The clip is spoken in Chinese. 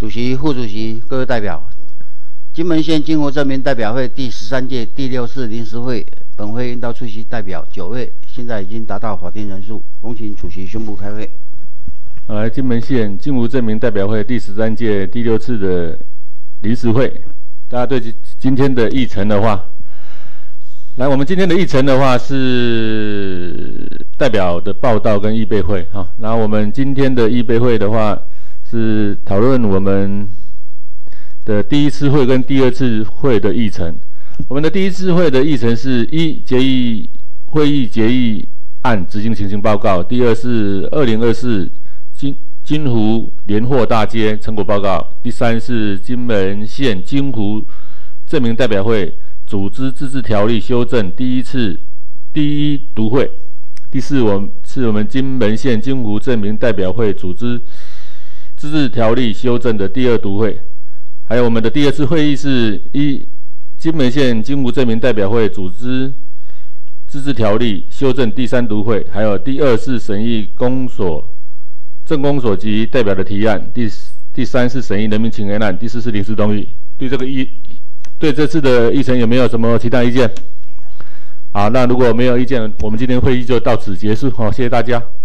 主席、副主席、各位代表，金门县金湖镇民代表会第13届第6次临时会，本会应当出席代表9位，现在已经达到法定人数，恭请主席宣布开会。 来，金门县金湖镇民代表会第13届第6次的临时会，大家对今天的议程的话，来，我们今天的议程的话是代表的报道跟议备会哈。然后我们今天的议备会的话是讨论我们的第1次会跟第2次会的议程。我们的第1次会的议程是决议会议决议案执行情形报告，第2是2024金湖联货大街成果报告，第3是金门县金湖镇民代表会组织自治条例修正第1读会，第4是我们金门县金湖镇民代表会组织自治条例修正的第2读会，还有我们的第2次会议是金门县金湖镇民代表会组织自治条例修正第3读会，还有第2是审议镇公所及代表的提案，第3是审议人民请愿案，第4是临时动议。对这次的议程有没有什么其他意见？好，那如果没有意见，我们今天会议就到此结束。好，谢谢大家。